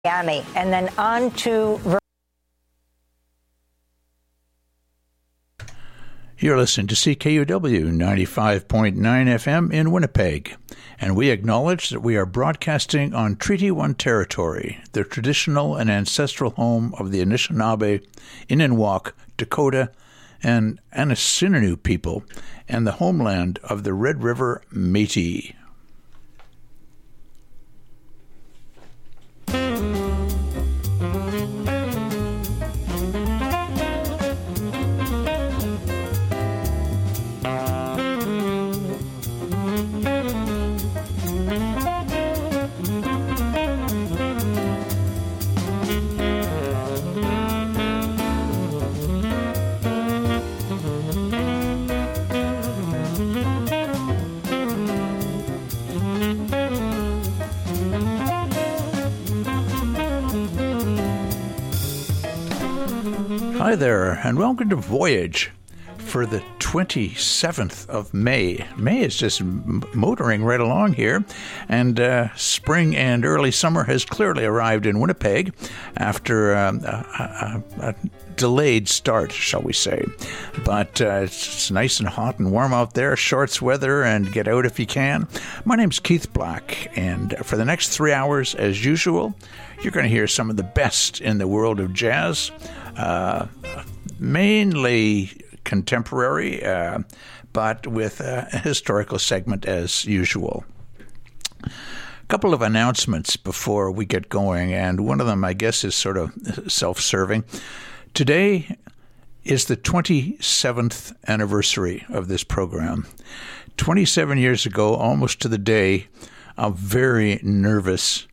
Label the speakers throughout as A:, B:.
A: Miami, and then on to...
B: You're listening to CKUW 95.9 FM in Winnipeg, and we acknowledge that we are broadcasting on Treaty 1 territory, the traditional and ancestral home of the Anishinaabe, Innuwak, Dakota, and Anishinaabe people, and the homeland of the Red River Métis. Hi there, and welcome to Voyage for the 27th of May. May is just motoring right along here, and spring and early summer has clearly arrived in Winnipeg after a delayed start, shall we say. But it's nice and hot and warm out there, shorts weather, and get out if you can. My name's Keith Black, and for the next 3 hours, as usual, you're going to hear some of the best in the world of jazz, mainly contemporary, but with a historical segment as usual. A couple of announcements before we get going, and one of them, I guess, is sort of self-serving. Today is the 27th anniversary of this program. 27 years ago, almost to the day, a very nervous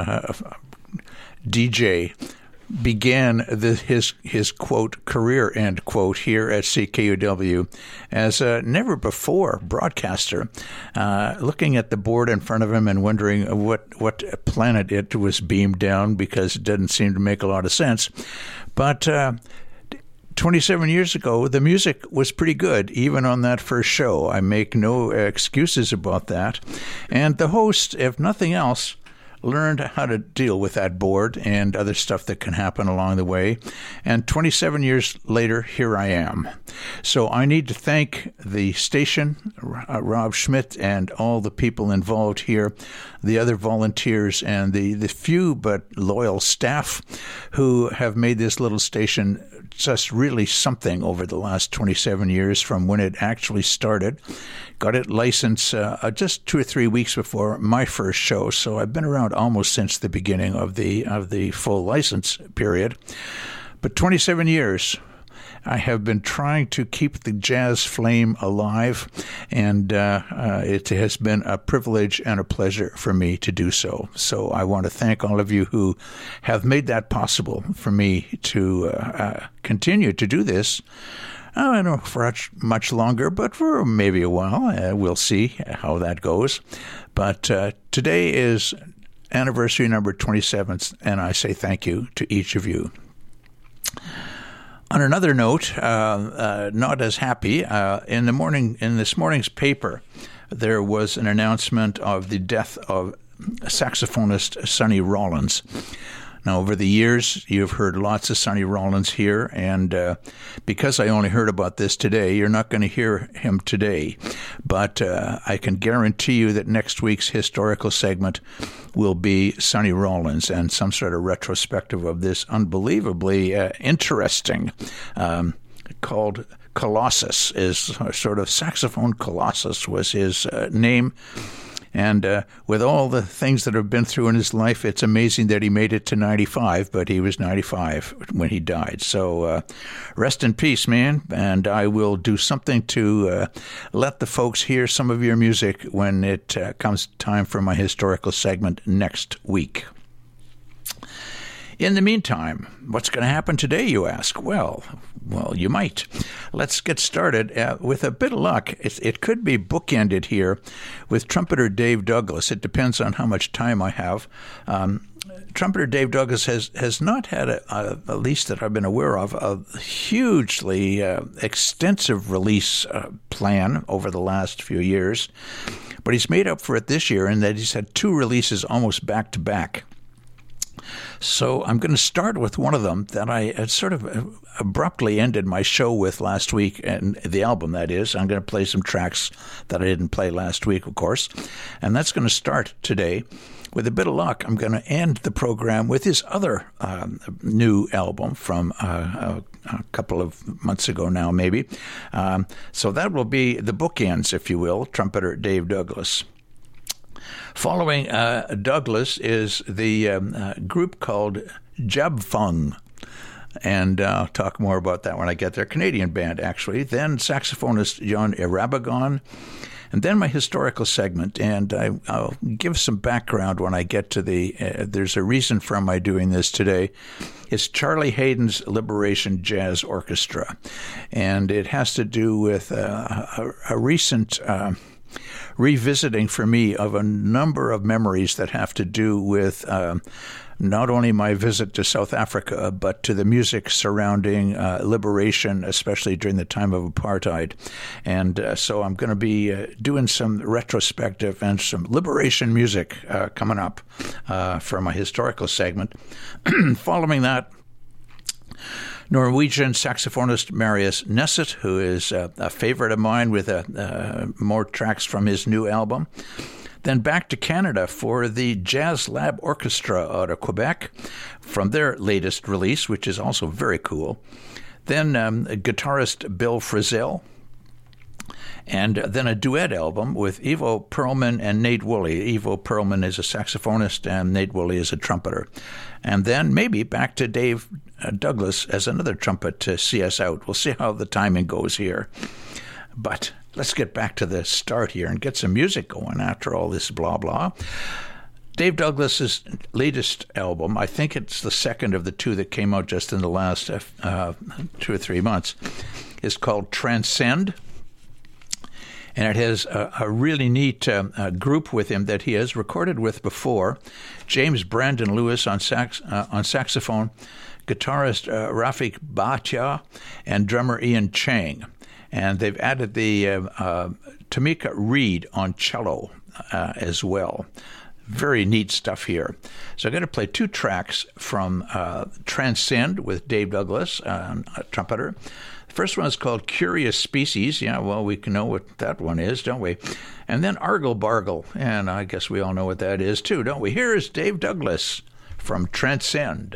B: DJ began his quote career, end quote, here at CKUW as a never before broadcaster, looking at the board in front of him and wondering what planet it was beamed down, because it didn't seem to make a lot of sense. But 27 years ago, the music was pretty good, even on that first show. I make no excuses about that. And the host, if nothing else, learned how to deal with that board and other stuff that can happen along the way. And 27 years later, here I am. So I need to thank the station, Rob Schmidt, and all the people involved here, the other volunteers, and the few but loyal staff who have made this little station just really something over the last 27 years from when it actually started. Got it licensed just 2 or 3 weeks before my first show, so I've been around almost since the beginning of the full license period. But 27 years, I have been trying to keep the jazz flame alive, and it has been a privilege and a pleasure for me to do so. So I want to thank all of you who have made that possible for me to continue to do this. I don't know for much longer, but for maybe a while. We'll see how that goes. But today is anniversary number 27th, and I say thank you to each of you. On another note, not as happy, in this morning's paper, there was an announcement of the death of saxophonist Sonny Rollins. Now, over the years, you've heard lots of Sonny Rollins here, and because I only heard about this today, you're not going to hear him today. But I can guarantee you that next week's historical segment will be Sonny Rollins and some sort of retrospective of this unbelievably interesting called Colossus. Is sort of saxophone Colossus was his name. And with all the things that have been through in his life, it's amazing that he made it to 95, but he was 95 when he died. So rest in peace, man. And I will do something to let the folks hear some of your music when it comes time for my historical segment next week. In the meantime, what's going to happen today, you ask? Well, you might. Let's get started with a bit of luck. It could be bookended here with trumpeter Dave Douglas. It depends on how much time I have. Trumpeter Dave Douglas has not had, at least that I've been aware of, a hugely extensive release plan over the last few years. But he's made up for it this year in that he's had 2 releases almost back to back. So I'm going to start with one of them that I sort of abruptly ended my show with last week, and the album, that is. I'm going to play some tracks that I didn't play last week, of course, and that's going to start today. With a bit of luck, I'm going to end the program with his other new album from a couple of months ago now, maybe. So that will be the bookends, if you will, trumpeter Dave Douglas. Following Douglas is the group called Jabfung, and I'll talk more about that when I get there. Canadian band, actually. Then saxophonist John Irabagon, and then my historical segment, and I'll give some background when I get to the, there's a reason for my doing this today. It's Charlie Haydn's Liberation Jazz Orchestra, and it has to do with a recent revisiting for me of a number of memories that have to do with not only my visit to South Africa, but to the music surrounding liberation, especially during the time of apartheid. And so I'm going to be doing some retrospective and some liberation music coming up for my historical segment. Following that, Norwegian saxophonist Marius Neset, who is a favorite of mine with more tracks from his new album. Then back to Canada for the Jazz Lab Orchestra out of Quebec from their latest release, which is also very cool. Then guitarist Bill Frisell. And then a duet album with Ivo Perlman and Nate Woolley. Ivo Perlman is a saxophonist and Nate Woolley is a trumpeter. And then maybe back to Dave Douglas as another trumpet to see us out. We'll see how the timing goes here. But let's get back to the start here and get some music going after all this blah, blah. Dave Douglas's latest album, I think it's the second of the two that came out just in the last 2 or 3 months, is called Transcend. And it has a really neat group with him that he has recorded with before. James Brandon Lewis on saxophone, guitarist Rafik Bhatia, and drummer Ian Chang. And they've added the Tamika Reed on cello as well. Very neat stuff here. So I'm going to play 2 tracks from Transcend with Dave Douglas, a trumpeter. The first one is called Curious Species. Yeah, well, we can know what that one is, don't we? And then Argle Bargle, and I guess we all know what that is too, don't we? Here is Dave Douglas from Transcend.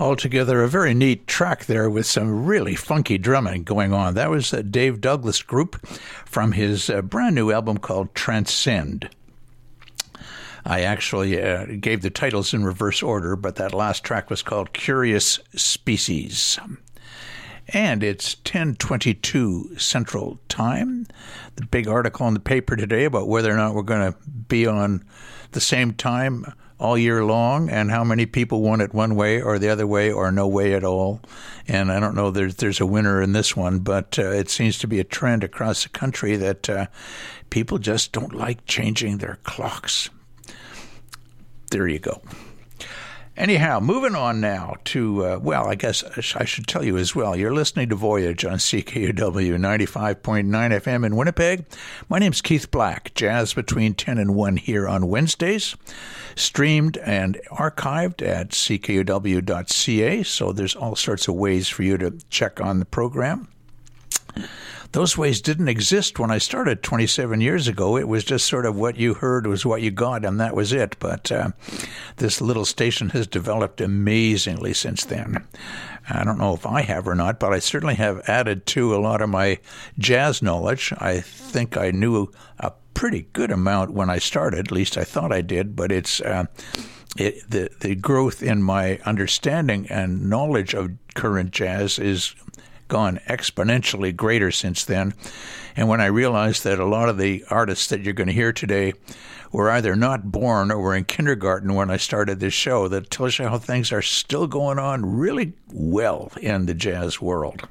B: Altogether, a very neat track there with some really funky drumming going on. That was Dave Douglas Group from his brand new album called Transcend. I actually gave the titles in reverse order, but that last track was called Curious Species. And it's 10:22 Central Time. The big article in the paper today about whether or not we're going to be on the same time all year long, and how many people want it one way or the other way or no way at all. And I don't know there's a winner in this one, but it seems to be a trend across the country that people just don't like changing their clocks. There you go. Anyhow, moving on now to, I guess I should tell you as well, you're listening to Voyage on CKUW 95.9 FM in Winnipeg. My name's Keith Black, jazz between 10 and 1 here on Wednesdays, streamed and archived at ckuw.ca, so there's all sorts of ways for you to check on the program. Those ways didn't exist when I started 27 years ago. It was just sort of what you heard was what you got, and that was it. But this little station has developed amazingly since then. I don't know if I have or not, but I certainly have added to a lot of my jazz knowledge. I think I knew a pretty good amount when I started, at least I thought I did, but it's the growth in my understanding and knowledge of current jazz is gone exponentially greater since then. And when I realized that a lot of the artists that you're going to hear today were either not born or were in kindergarten when I started this show, that tells you how things are still going on really well in the jazz world.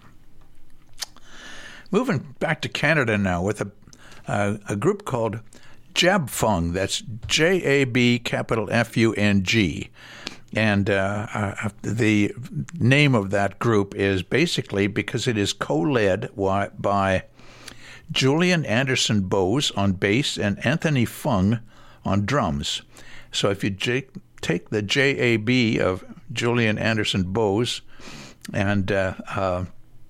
B: Moving back to Canada now with a group called Jab Fung. That's J-A-B capital F-U-N-G. And the name of that group is basically because it is co-led by Julian Anderson Bowes on bass and Anthony Fung on drums. So if you take the J-A-B of Julian Anderson Bowes and the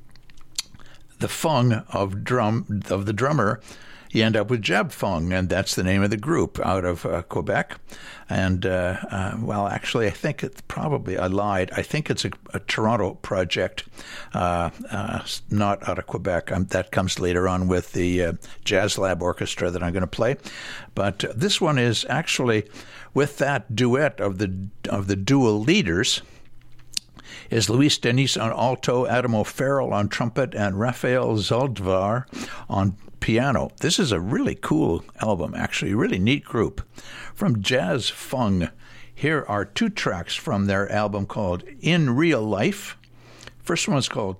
B: Fung of the drummer, you end up with Jab Fung, and that's the name of the group out of Quebec. And, actually, I think it's probably, I lied. I think it's a Toronto project, not out of Quebec. That comes later on with the Jazz Lab Orchestra that I'm going to play. But this one is actually with that duet of the dual leaders, is Luis Denis on alto, Adam O'Farrell on trumpet, and Raphael Zaldvar on piano. This is a really cool album, actually, really neat group. From Jazz Fung, here are two tracks from their album called In Real Life. First one is called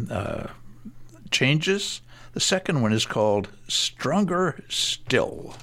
B: Changes. The second one is called Stronger Still.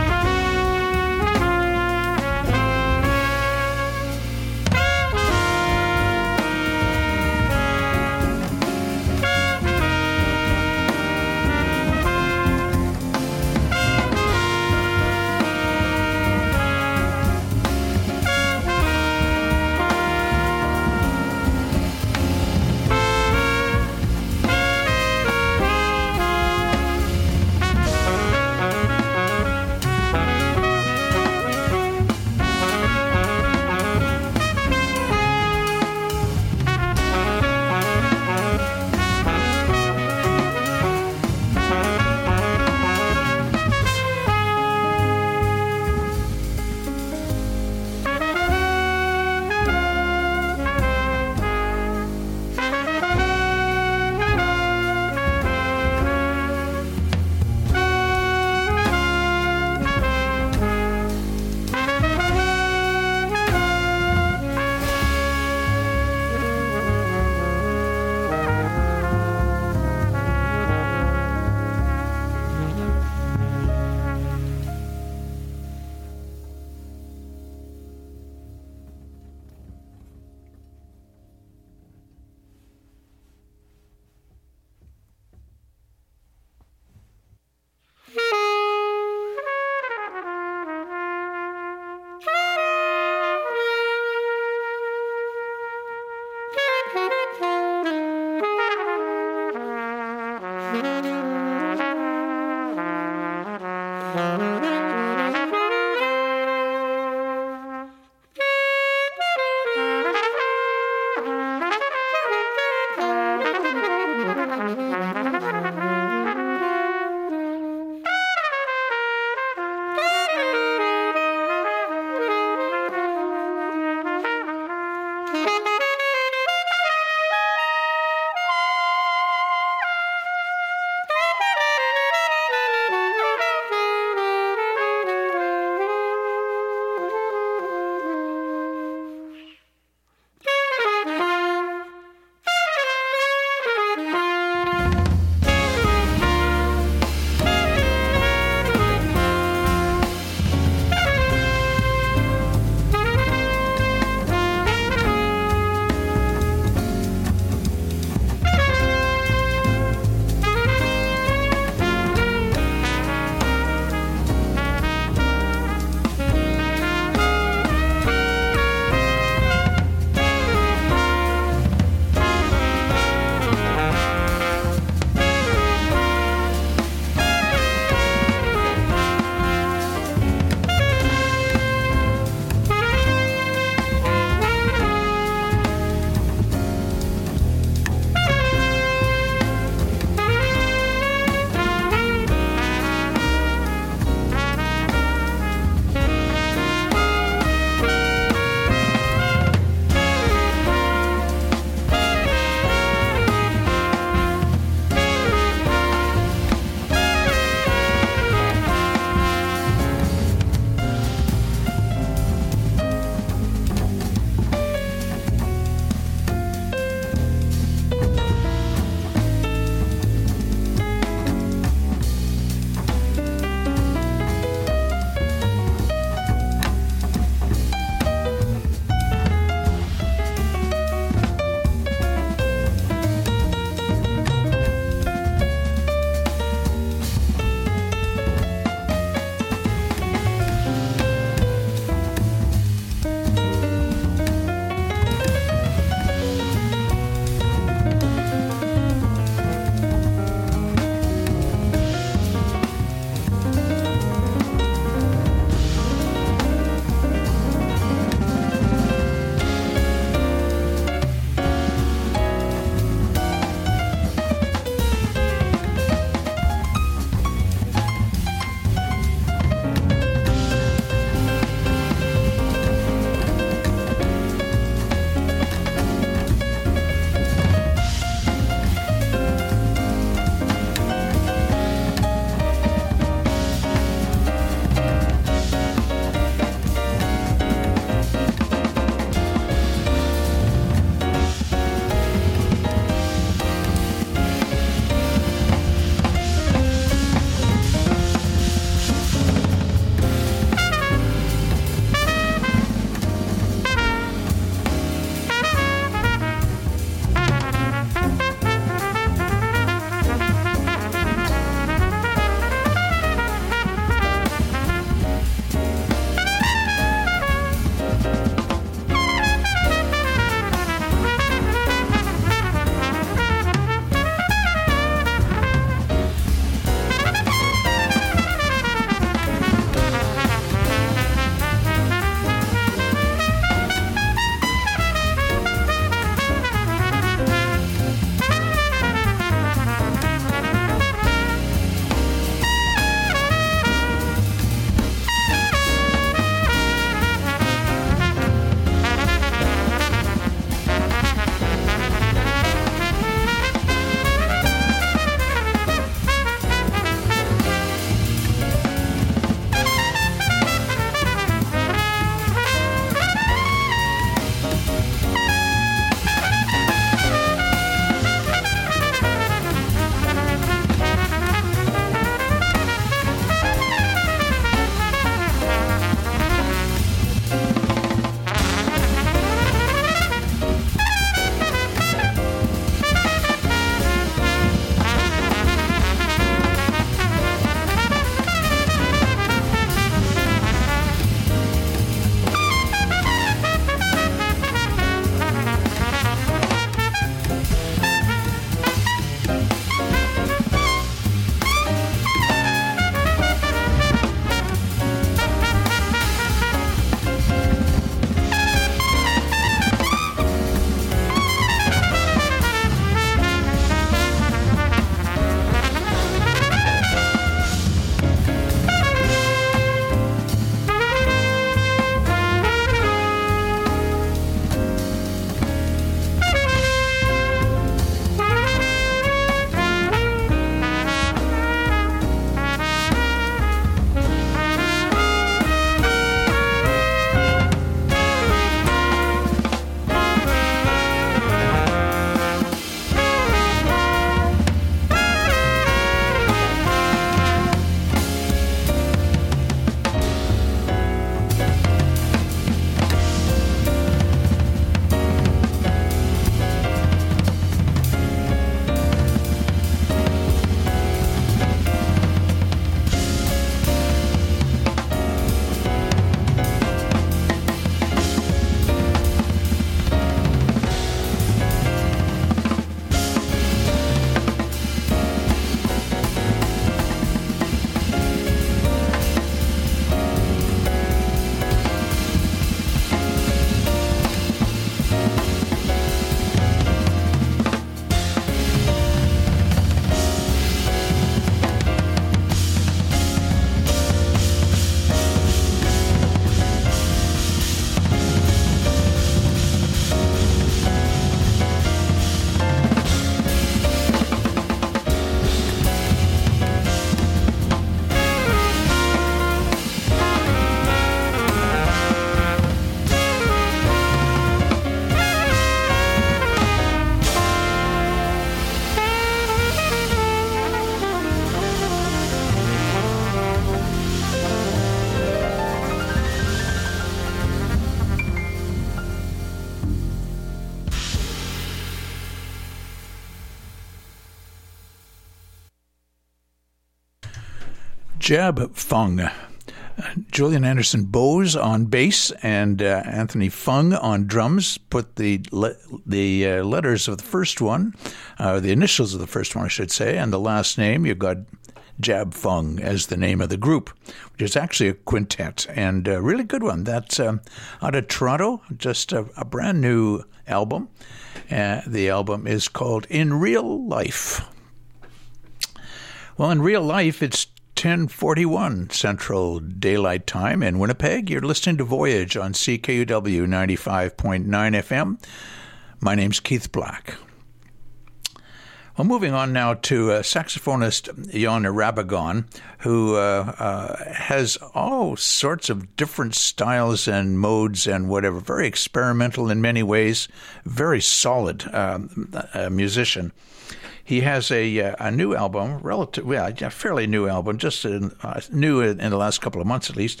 B: Jab Fung. Julian Anderson Bose on bass and Anthony Fung on drums. Put the letters of the first one, the initials of the first one, I should say, and the last name. You've got Jab Fung as the name of the group, which is actually a quintet and a really good one. That's out of Toronto, just a brand new album. The album is called In Real Life. Well, in real life, it's 10:41 Central Daylight Time in Winnipeg. You're listening to Voyage on CKUW 95.9 FM. My name's Keith Black. Well, moving on now to saxophonist Jan Rabagon, who has all sorts of different styles and modes and whatever. Very experimental in many ways. Very solid musician. He has a new album, a fairly new album, just new in the last couple of months at least,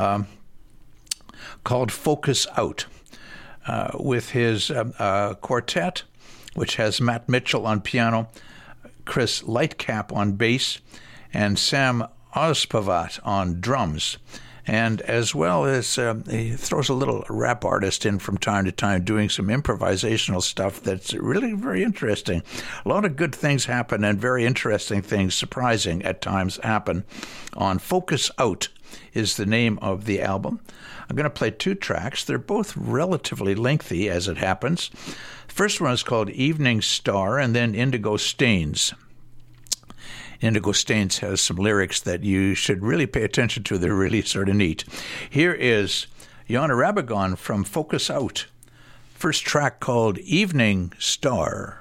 B: called Focus Out, with his quartet, which has Matt Mitchell on piano, Chris Lightcap on bass, and Sam Ospavat on drums. And as well as he throws a little rap artist in from time to time doing some improvisational stuff that's really very interesting. A lot of good things happen and very interesting things, surprising at times, happen on Focus Out is the name of the album. I'm going to play two tracks. They're both relatively lengthy as it happens. The first one is called Evening Star and then Indigo Stains. Indigo Stains has some lyrics that you should really pay attention to. They're really sort of neat. Here is Jan Rabagon from Focus Out. First track called Evening Star.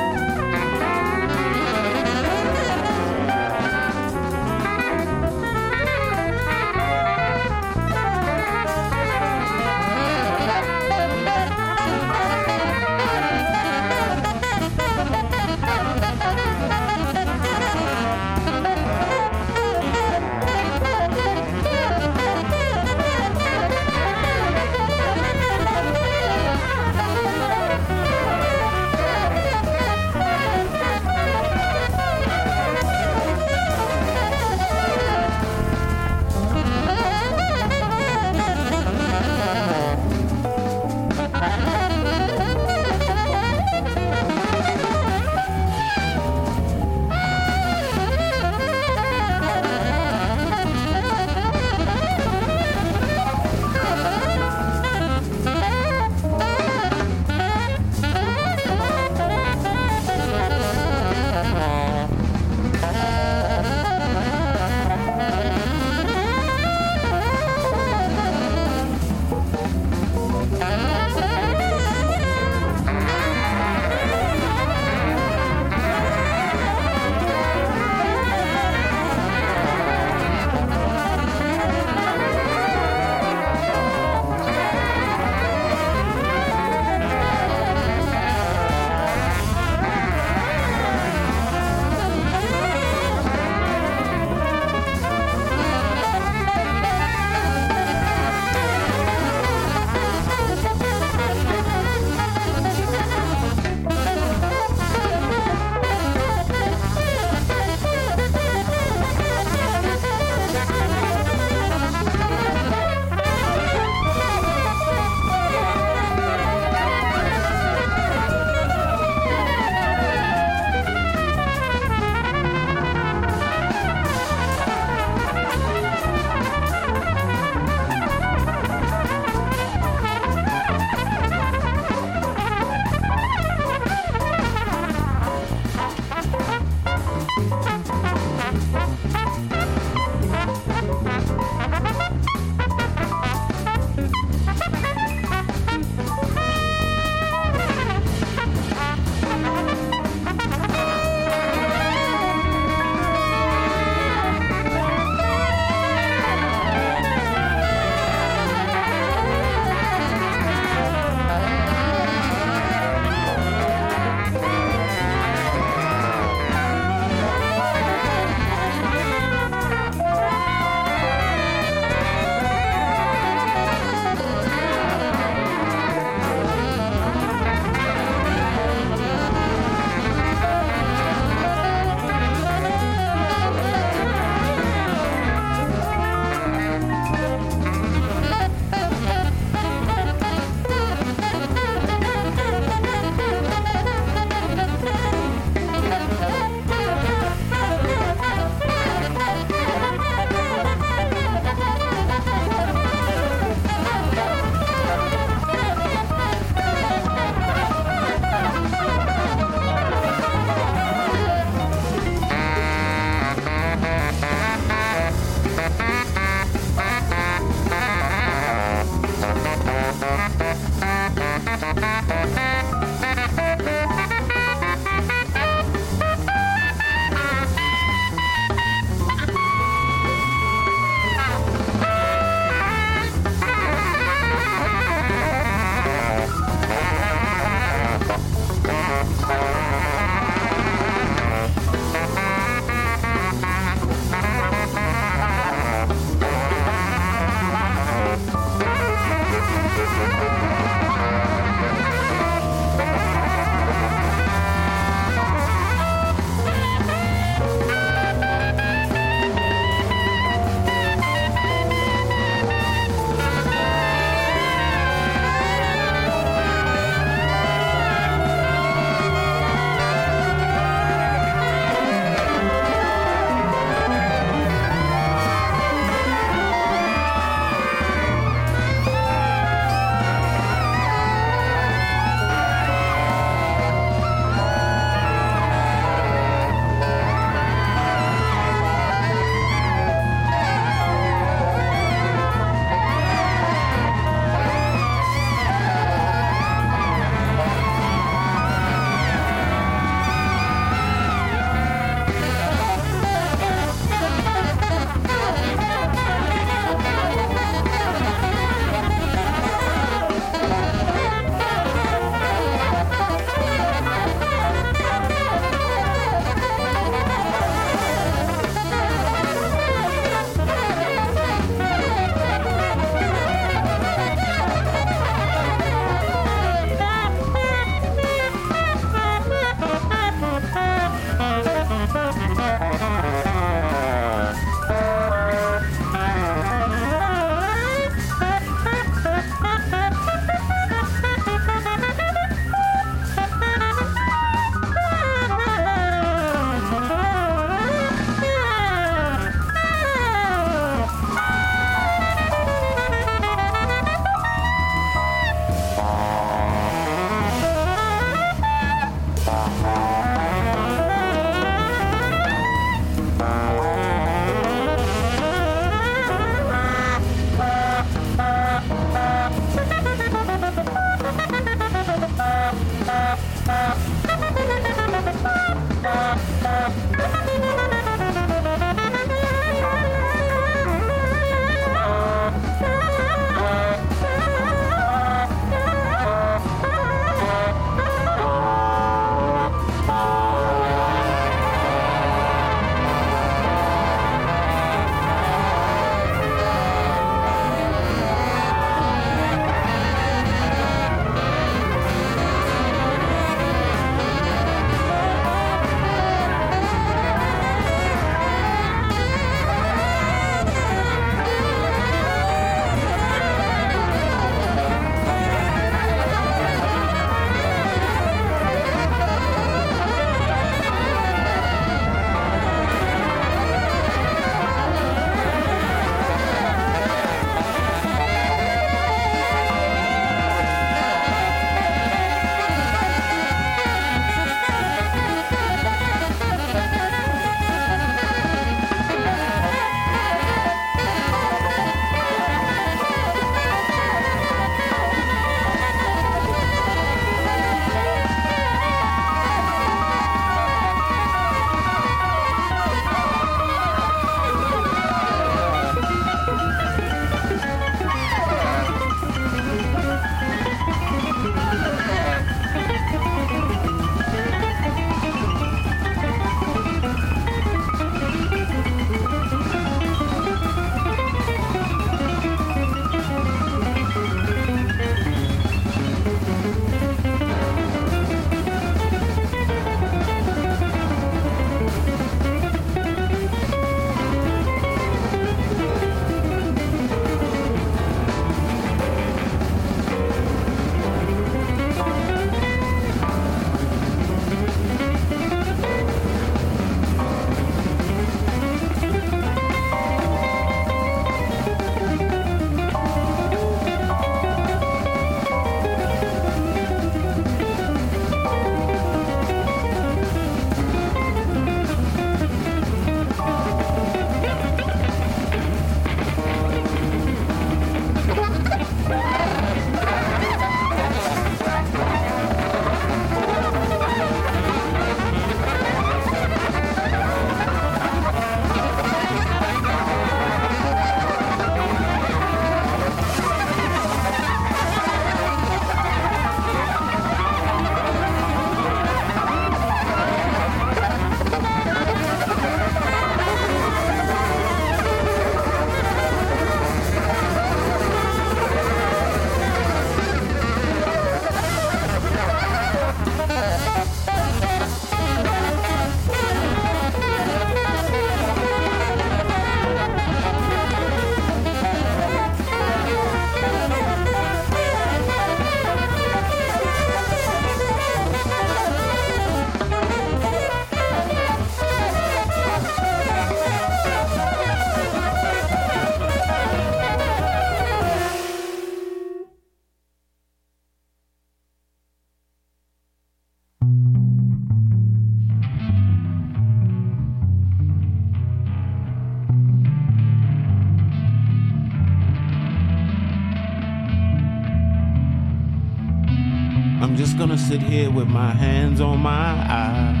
C: I'm just gonna sit here with my hands on my eyes.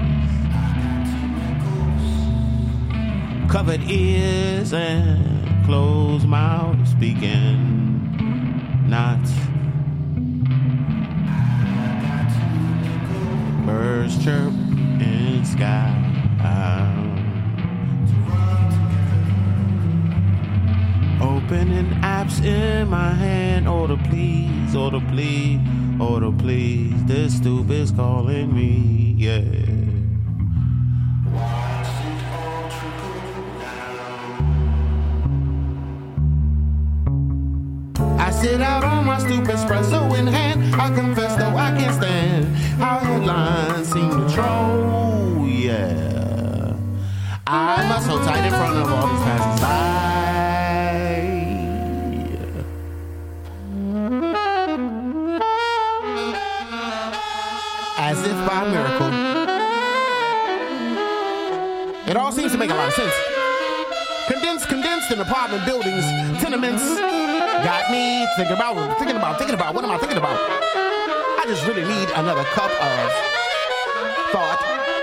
C: Covered ears and closed mouth, speaking not. Birds chirp in sky. Opening apps in my hand. Order please, order please, order please. This stupid's calling me, yeah. I sit out on my stupid espresso in hand. I confess though I can't stand how headlines seem to troll, yeah. I must hold tight in front of all these passers-by. As if by miracle. It all seems to make a lot of sense. Condensed in apartment buildings, tenements. Got me thinking about, what am I thinking about? I just really need another cup of thought.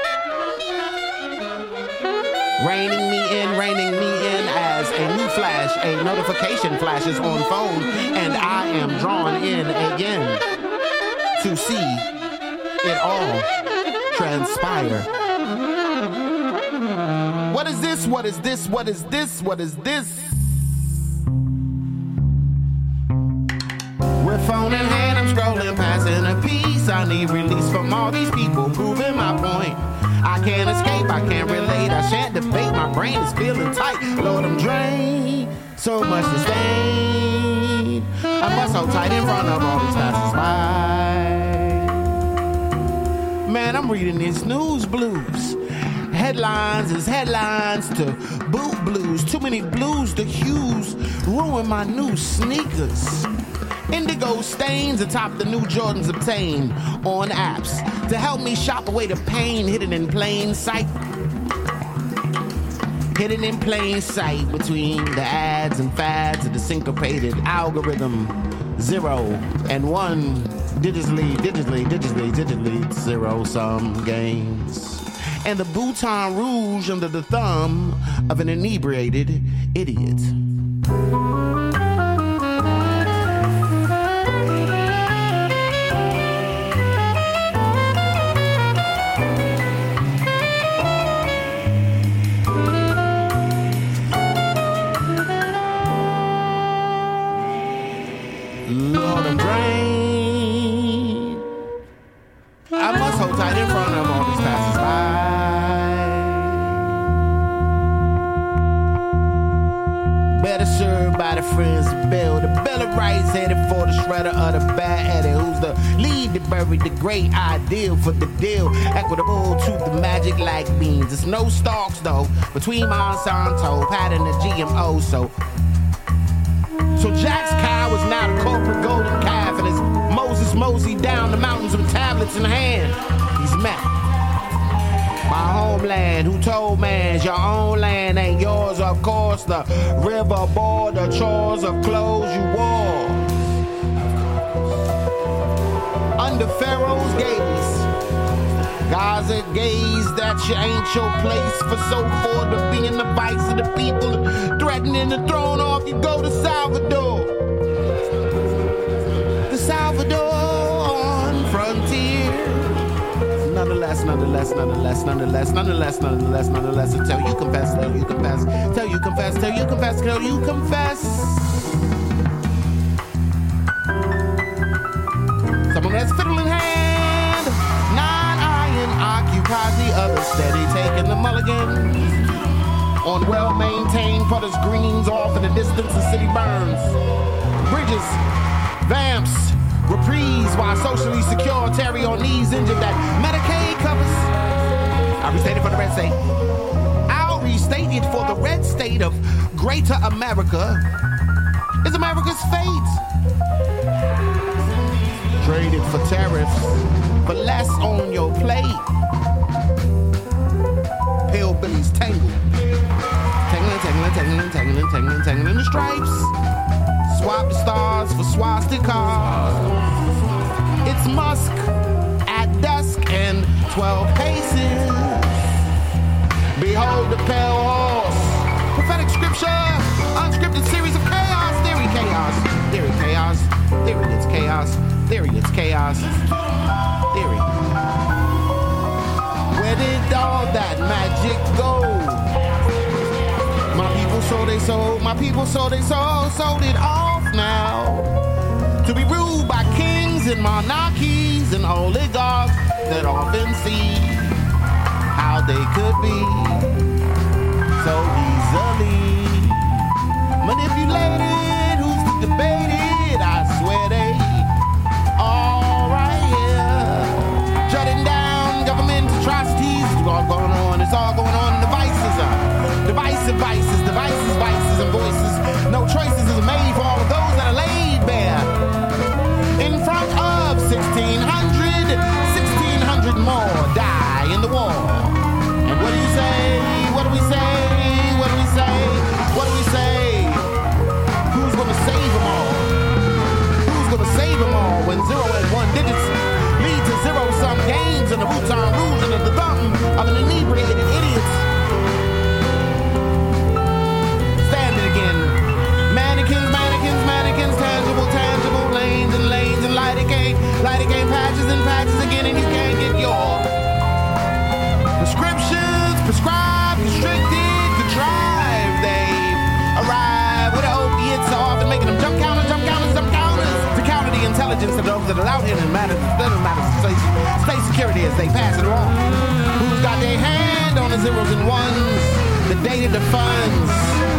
C: Reining me in as a new flash, a notification flashes on phone, and I am drawn in again to see it all transpire. What is this? What is this? What is this? What is this? With phone in hand, I'm scrolling, passing a piece. I need release from all these people proving my point. I can't escape, I can't relate, I shan't debate. My brain is feeling tight, Lord, I'm drained. So much to stain. I must hold tight in front of all these passers-by. Man, I'm reading these news blues. Headlines is headlines to boot blues. Too many blues, the hues ruin my new sneakers. Indigo stains atop the new Jordans obtained on apps to help me shop away the pain hidden in plain sight. Hidden in plain sight between the ads and fads of the syncopated algorithm. 0 and 1, digitally, zero-sum games. And the Bouton Rouge under the thumb of an inebriated idiot. Lord, I'm drained. I must hold tight in front of all these passers-by. Better served by the friends bill. The Bill of Rights headed for the shredder of the bad-headed. Who's the lead to bury the great ideal for the deal? Equitable to the magic like beans. There's no stalks though between Monsanto, patent the GMO. So Jack's cow is now the corporate golden calf, and as Moses moseyed down the mountains with tablets in hand, he's met my homeland, who told man your own land ain't yours. Of course, the river bore the chores of clothes you wore. Under Pharaoh's gaze, Gaza gazed that you ain't your place for so forth to be in the vice of the people, threatening to throw off. You go to Salvador, the Salvadoran frontier. Nonetheless, until you confess. Someone has fiddle in hand, non-iron occupies the other, steady taking the mulligan. On well-maintained putters greens off in the distance, the city burns. Bridges, vamps, reprise while socially secure Terry on knees injured that Medicaid covers. I'll restate it for the red state. I'll restate it for the red state of Greater America is America's fate. Traded for tariffs, but less on your plate. Hillbillies tangle. Tangling the stripes. Swap the stars for swastikas. It its musk at dusk and 12 paces. Behold the pale horse. Prophetic scripture, unscripted series of chaos. Theory, chaos. Theory, chaos. Theory, it's chaos. Theory, it's chaos. Theory. Where did all that magic go? My people sold they sold. My people sold they sold. Sold it off now. To be ruled by kings and monarchies and oligarchs that often see how they could be so easily manipulated. Who's to debate it? I swear they all right here. Shutting down government atrocities. It's all going on. It's all going on. Devices, divisive vices, devices, vices, and voices. No choices is made for all of those that are laid bare. In front of 1,600 more die in the war. And what do you say? What do we say? What do we say? What do we say? Who's gonna save them all? Who's gonna save them all when 0 and 1 digits lead to zero-sum games and the Bhutan rules under the thumb of an inebriated idiots? Stand it again. Mannequins, mannequins, mannequins, tangible, tangible, lanes and lanes and lighting game patches and patches again, and you can't get your prescriptions prescribed, constricted, contrived. They arrive with opiates so often making them jump counters to counter the intelligence of those that are out here and matters. Doesn't matter state security as they pass it along. Who's got their hand on the zeros and ones, the data, the funds?